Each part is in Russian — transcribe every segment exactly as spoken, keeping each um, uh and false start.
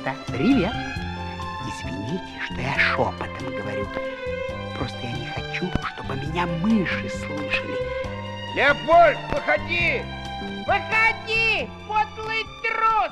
Ребята, привет. Извините, что я шепотом говорю. Просто я не хочу, чтобы меня мыши слышали. Леопольд, выходи! Выходи, подлый трус!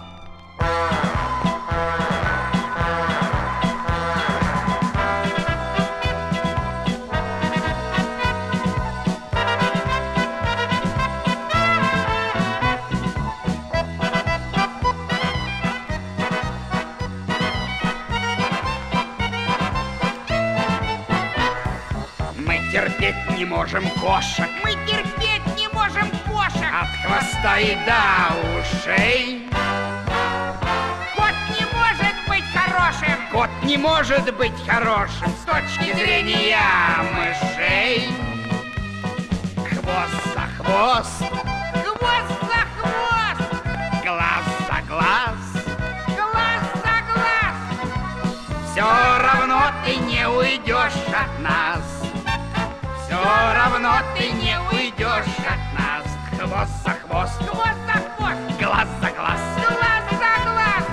Мы терпеть не можем кошек. Мы терпеть не можем кошек. От хвоста и до ушей. Кот не может быть хорошим. Кот не может быть хорошим с точки зрения мышей. Хвост за хвост, Хвост за хвост, глаз за глаз. глаз за глаз. Все равно ты не уйдешь от нас. Все равно ты не уйдешь от нас. Хвост за хвост, Хвост за хвост, глаз за глаз. глаз за глаз.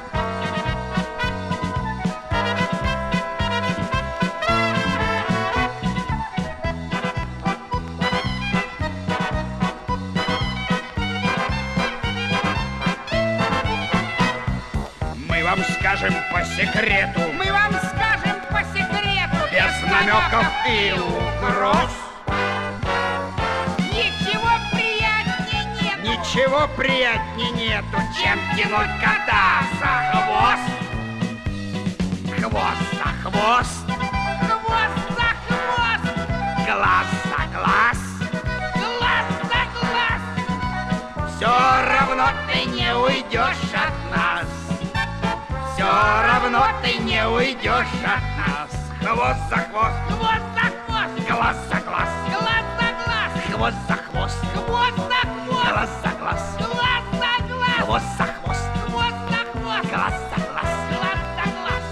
Мы вам скажем по секрету, Мы вам скажем по секрету, без намеков и угроз. Ничего приятнее нет. Ничего приятнее нету, чем тянуть кота за хвост. Хвост за хвост, Хвост за хвост, глаз за глаз. глаз за глаз. Все равно ты не уйдешь от нас. Все равно ты не уйдешь от нас. Хвост за хвост, Хвост за хвост, глаз за глаз. глаз за глаз. Хвост за хвост, Хвост за хвост, глаз за глаз. глаз за глаз. Хвост за хвост, Хвост за хвост, глаз за глаз. глаз за глаз.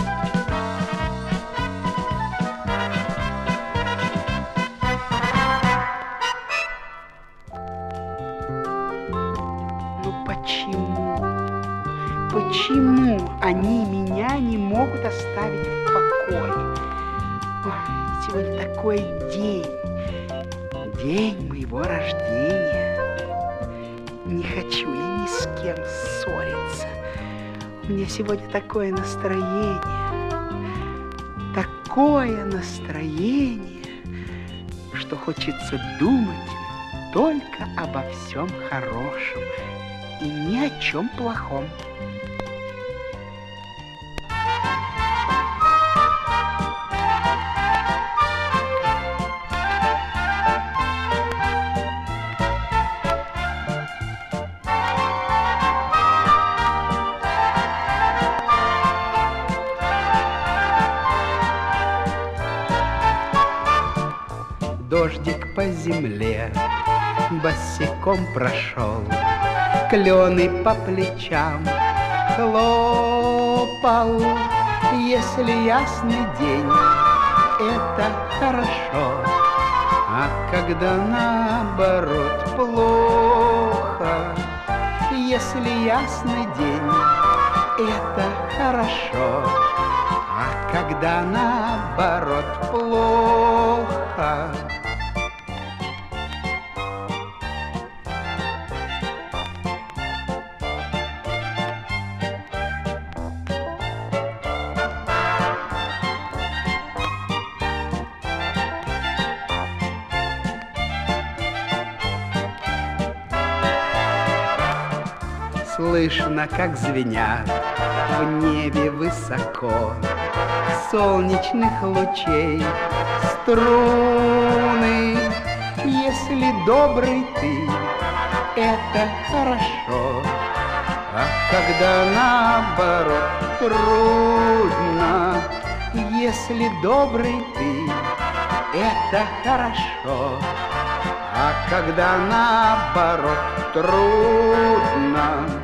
Ну почему? Почему они меня не могут оставить в покое? Ой, сегодня такой день. День моего рождения. Не хочу я ни с кем ссориться. У меня сегодня такое настроение. Такое настроение, что хочется думать только обо всем хорошем и ни о чем плохом. Дождик по земле босиком прошел, клены по плечам хлопал. Если ясный день, это хорошо, а когда наоборот плохо. Если ясный день, это хорошо, а когда наоборот плохо. Слышно, как звенят в небе высоко солнечных лучей струны. Если добрый ты, это хорошо, а когда наоборот трудно. Если добрый ты, это хорошо, а когда наоборот трудно.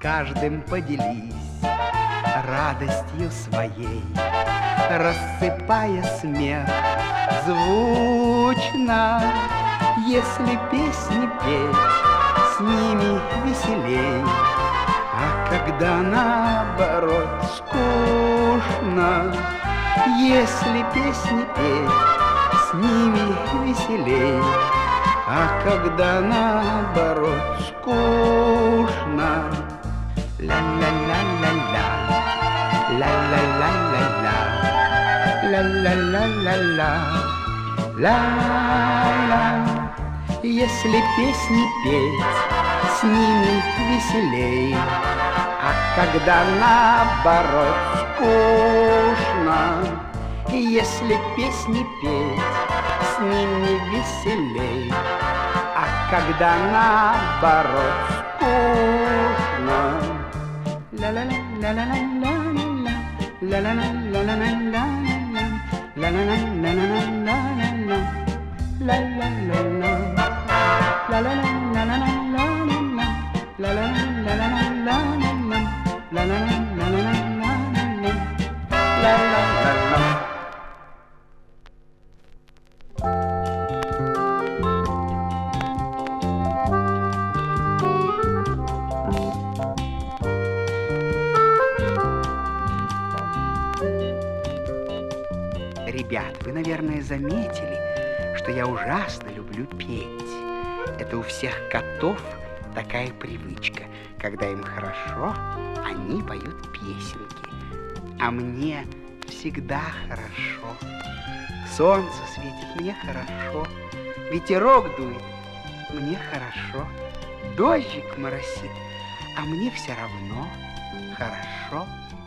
каждым поделись радостью своей, рассыпая смех звучно. Если песни петь, с ними веселей, а когда наоборот скучно, если песни петь, с ними веселей, а когда наоборот скучно. Ла-ла-ла-ла-ла, ла-ла-ла-ла-ла, ла-ла-ла-ла-ла, ла-ла. Если песни петь, с ними веселей, а когда наоборот скучно, если песни петь, с ними веселей, а когда наоборот скучно. Ла-ла-ла-ла-ла-ла-ла, ла-ла-ла-ла-ла-ла-ла, ла-ла-ла-ла-ла-ла-ла, ла-ла-ла-ла. La la la la la la la la la la la la la la la la la la la la. Ребят, вы, наверное, заметили, что я ужасно люблю петь. Это у всех котов такая привычка. Когда им хорошо, они поют песенки. А мне всегда хорошо. Солнце светит, мне хорошо. Ветерок дует, мне хорошо. Дождик моросит, а мне все равно хорошо.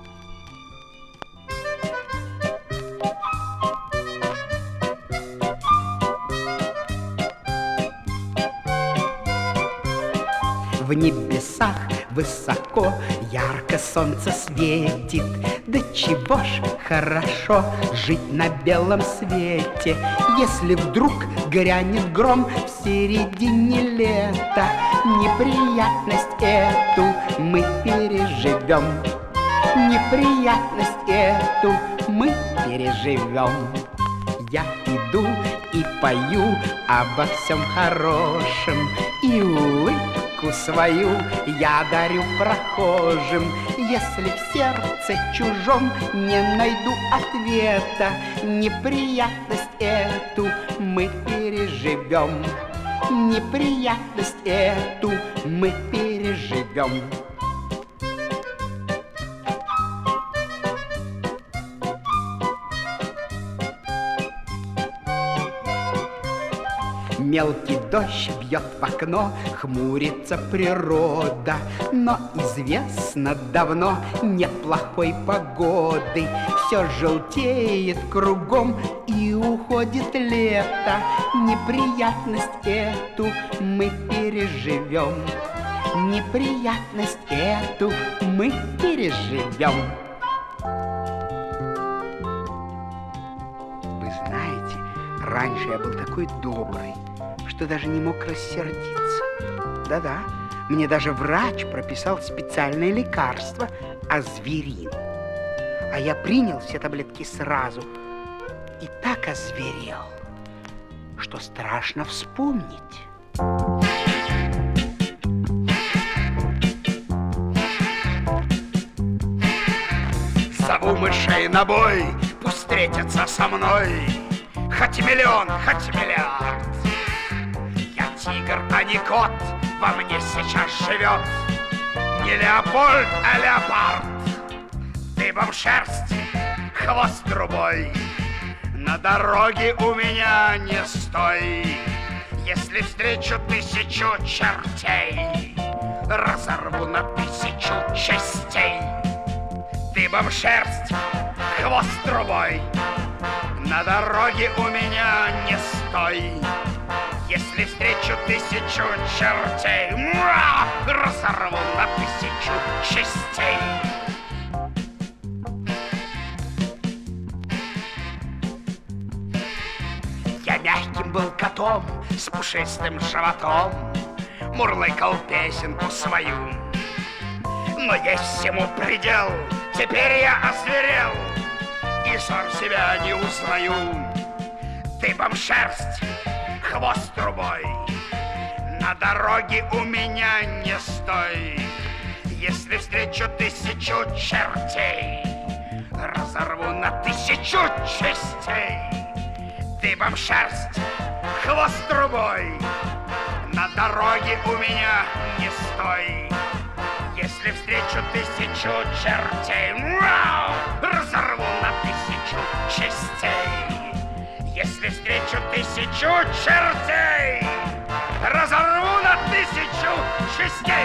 В небесах высоко ярко солнце светит. Да чего ж хорошо жить на белом свете, если вдруг грянет гром в середине лета. Неприятность эту мы переживем, неприятность эту мы переживем. Я иду и пою обо всем хорошем, и улыбку свою я дарю прохожим. Если в сердце чужом не найду ответа, неприятность эту мы переживем, неприятность эту мы переживем. Мелкий дождь бьет в окно, хмурится природа, но известно давно нет плохой погоды. Все желтеет кругом и уходит лето. Неприятность эту мы переживем, неприятность эту мы переживем. Вы знаете, раньше я был такой добрый, что даже не мог рассердиться. Да-да, мне даже врач прописал специальное лекарство азверин. А я принял все таблетки сразу и так озверел, что страшно вспомнить. Зову мышей на бой, пусть встретятся со мной. Хоть миллион, хоть миллиард. Я тигр, а не кот, во мне сейчас живет. Не Леопольд, а леопард. Дыбом шерсть, хвост трубой. На дороге у меня не стой. Если встречу тысячу чертей, разорву на тысячу частей. Дыбом шерсть, хвост трубой. На дороге у меня не стой. Если встречу тысячу чертей, муа, разорву на тысячу частей. Я мягким был котом с пушистым животом, мурлыкал песенку свою. Но есть всему предел, теперь я озверел и сам себя не узнаю. Дыбом шерсть, хвост трубой, на дороге у меня не стой. Если встречу тысячу чертей, разорву на тысячу частей. Дыбом шерсть, хвост трубой, на дороге у меня не стой. Если встречу тысячу чертей, разорву на тысячу частей. Если встречу тысячу чертей, разорву на тысячу частей.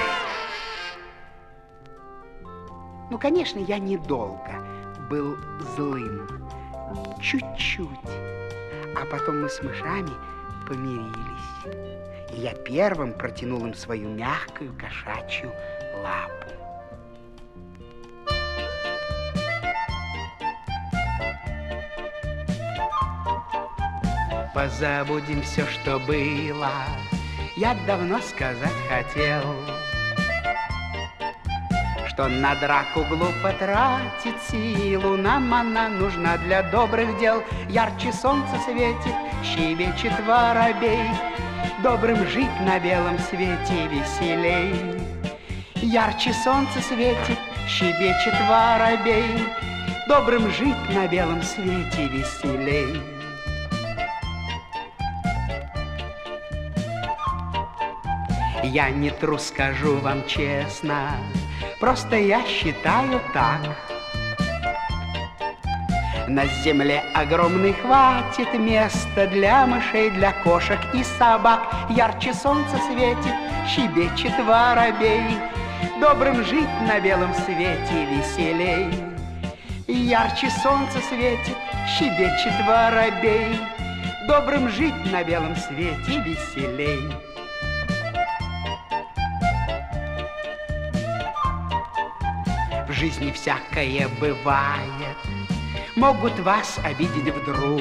Ну, конечно, я недолго был злым. Чуть-чуть. А потом мы с мышами помирились. И я первым протянул им свою мягкую кошачью лапу. Позабудем все, что было, я давно сказать хотел, что на драку глупо тратить силу, нам она нужна для добрых дел. Ярче солнце светит, щебечет воробей, добрым жить на белом свете веселей. Ярче солнце светит, щебечет воробей, добрым жить на белом свете веселей. Я не трус, скажу вам честно, просто я считаю так. На земле огромной хватит места для мышей, для кошек и собак. Ярче солнце светит, щебечет воробей, добрым жить на белом свете веселей. Ярче солнце светит, щебечет воробей, добрым жить на белом свете веселей. В жизни всякое бывает, могут вас обидеть вдруг.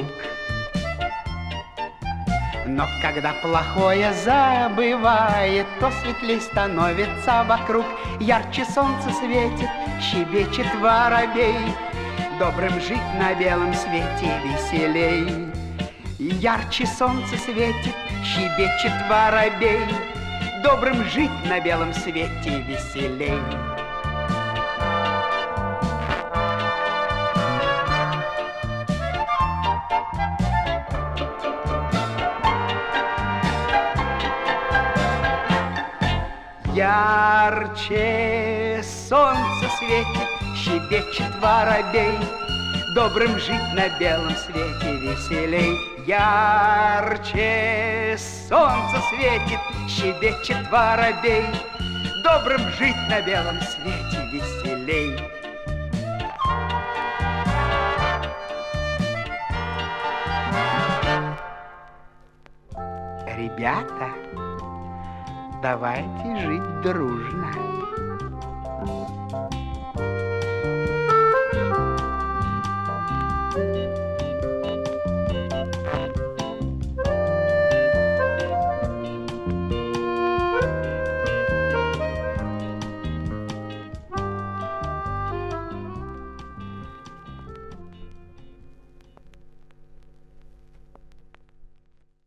Но когда плохое забывает, то светлей становится вокруг. Ярче солнце светит, щебечет воробей, добрым жить на белом свете веселей. Ярче солнце светит, щебечет воробей, добрым жить на белом свете веселей. Ярче солнце светит, щебечет воробей, добрым жить на белом свете веселей. Ярче солнце светит, щебечет воробей, добрым жить на белом свете веселей. Ребята, давайте жить дружно.